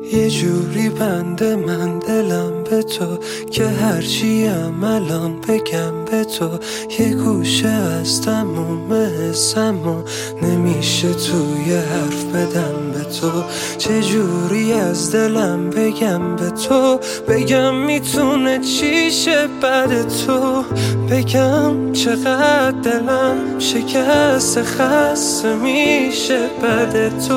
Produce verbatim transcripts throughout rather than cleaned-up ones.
یه جوری بنده من دلم به تو که هرچیم الان بگم به تو، یه گوشه از تموم حسم و نمیشه توی حرف بدم به تو. چجوری از دلم بگم به تو، بگم میتونه چی شه بعد تو، بگم چقدر دلم شکست خسته میشه بعد تو.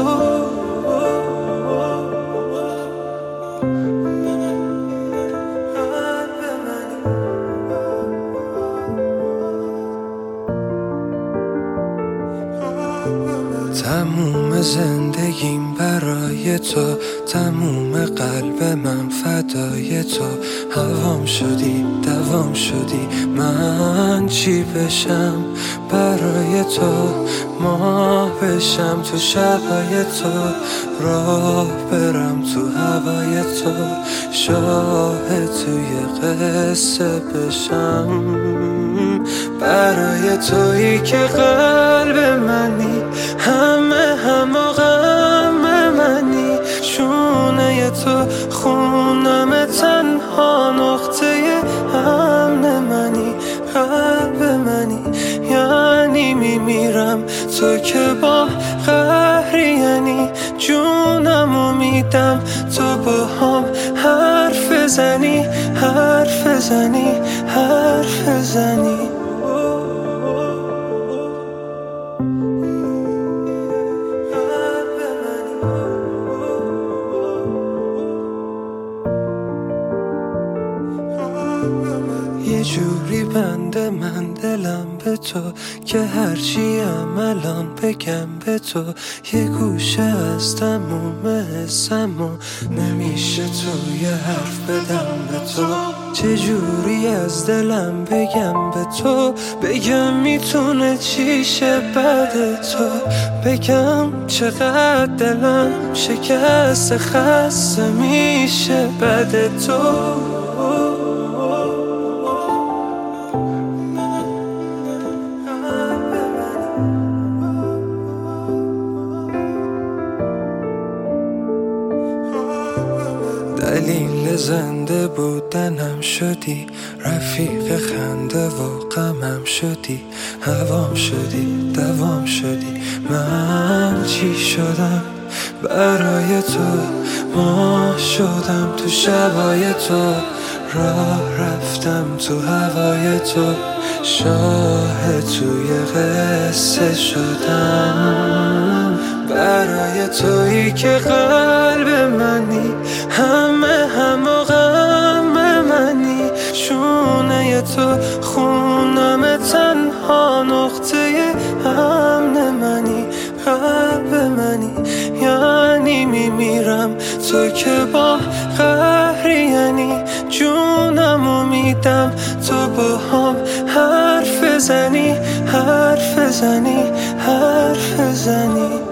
تموم زندگیم برای تو، تموم قلب من فدای تو. هوام شدی دوام شدی، من چی بشم برای تو؟ ماه بشم تو شبای تو، راه برم تو هوای تو، شاهد توی قصه بشم برای تویی که قلب منی، همه همه غم منی، شونه تو خونم تنها نقطه امن منی، قلب منی یعنی میمیرم تو که با قهری، یعنی جونمو میدم تو با هم حرف زنی حرف زنی حرف زنی. یه جوری بنده من دلم به تو که هرچیم الان بگم به تو، یه گوشه از تموم حسم و نمیشه توی حرف بدم به تو. چجوری از دلم بگم به تو، بگم میتونه چی شه بعد تو، بگم چقدر دلم شکست خسته میشه بعد تو. دلیل زنده بودنم شدی، رفیق خنده و غمم شدی، هوام شدی دوام شدی، من چی شدم برای تو؟ ماه شدم تو شبای تو، راه رفتم تو هوای تو، شاهد توی قصه شدم برای تویی که قلب منی، همه همه غم منی، شونه تو خونم تنها نقطه امن منی، قلب منی یعنی میمیرم تو که با قهری، یعنی جونمو میدم تو با هم حرف زنی حرف زنی حرف زنی.